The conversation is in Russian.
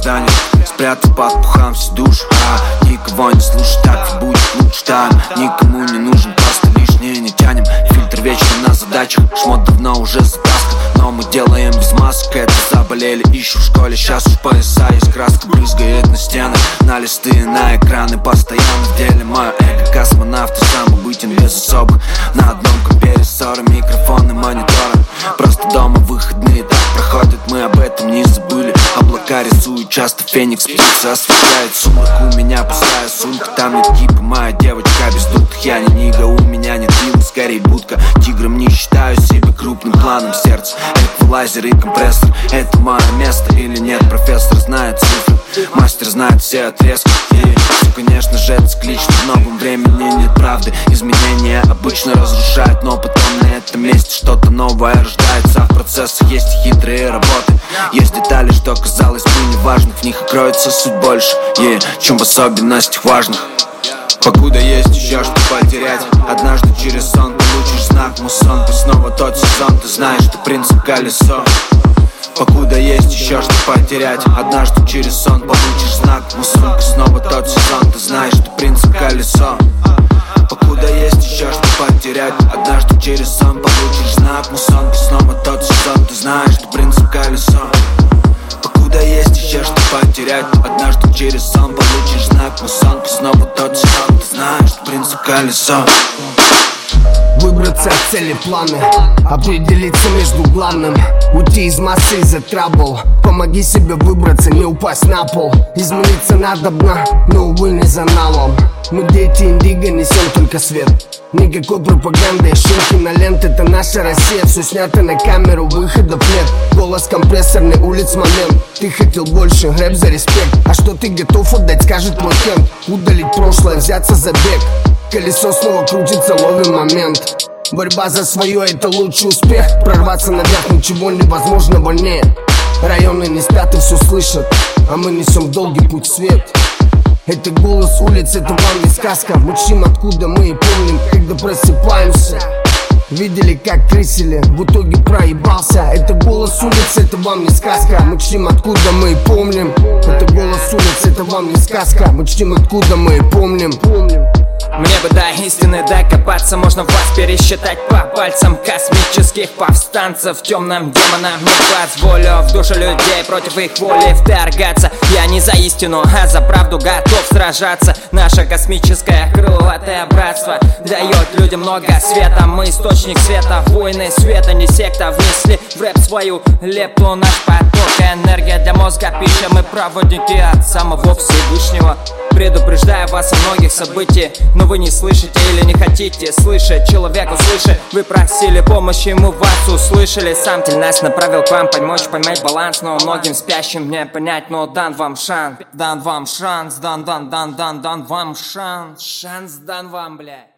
занят, спрятав под пухам всю душу. Никого не слушай, так и будет лучше там. Никому не нужен, просто лишнее не тянем. Фильтр вечно на задачах, шмот давно уже затаскан, но мы делаем без масок. Это заболели, ищу в школе, сейчас уж пояса есть. Краска брызгает на стены, на листы, на экраны. Постоянно в деле мое эго, космонавт и самобытен без особых. На одном компе ссоры, микрофоны, мониторы. Просто дома выходные так проходят, мы об этом не забыли. Облака рисуют часто, феникс птица освещает сумрак. У меня пустая сумка, там нет типа моя девочка без дутых. Я не нига, у меня нет вилла, скорее будка. Тигром не считаю себя крупным планом сердца. Эквалайзер и компрессор, это мое место или нет? Профессор знает цифры, мастер знает все отрезки. И все, конечно же, это циклично, в новом времени нет правды. Изменения обычно разрушают, но потом на этом месте что-то новое рождается. В процессах есть и хитрые работы, есть детали, что казалось бы неважных. В них кроется суть больше, чем в особенностях важных. Покуда есть еще что потерять, однажды через сон получишь знак мусон. Ты снова тот сезон, ты знаешь, что принцип колесо. Покуда есть еще что потерять, однажды через сон получишь знак мусон. Ты снова тот сезон, ты знаешь, что принцип колесо. Покуда есть еще что потерять, однажды через сон получишь знак мусон. Ты снова тот сезон, ты знаешь, что принцип колесо. Покуда есть еще что потерять, однажды через сон получишь знак мусон. Ты снова тот сезон, ты знаешь, что принцип колесо. Выбраться от цели планы, определиться между главным. Уйти из массы из-за трабл. Помоги себе выбраться, не упасть на пол. Измениться надобно, но увы не за налом. Мы дети индиго, несем только свет. Никакой пропаганды, шум, кинолент, это наша Россия. Все снято на камеру, выходов нет. Голос компрессорный, улиц момент. Ты хотел больше, рэп за респект. А что ты готов отдать, скажет мой кент. Удалить прошлое, взяться за бег. Колесо снова крутится, ловим момент. Борьба за свое, это лучший успех. Прорваться наверх, ничего невозможно больнее. Районы не спят и все слышат, а мы несем долгий путь в свет. Это голос улиц, это вам не сказка. Мы чтим, откуда мы и помним, когда просыпаемся. Видели, как крысили, в итоге проебался. Это голос улиц, это вам не сказка. Мы чтим, откуда мы и помним. Это голос улиц, это вам не сказка. Мы чтим, откуда мы и помним. Мне бы до истины докопаться, можно вас пересчитать по пальцам космических повстанцев. Темным демонам не позволю в душу людей против их воли вторгаться. Я не за истину, а за правду готов сражаться. Наше космическое крылатое братство дает людям много света. Мы источник света, войны света, не секта. Внесли в рэп свою лепту, наш поток, энергия для мозга, пища. Мы проводники от самого Всевышнего. Предупреждаю вас о многих событиях, но вы не слышите или не хотите слышать. Человек услышит, вы просили помощи, мы вас услышали. Сам тель нас направил к вам, помочь поймать баланс. Но многим спящим не понять, но дан вам шанс. Дан вам шанс, дан вам шанс. Шанс дан вам, блядь.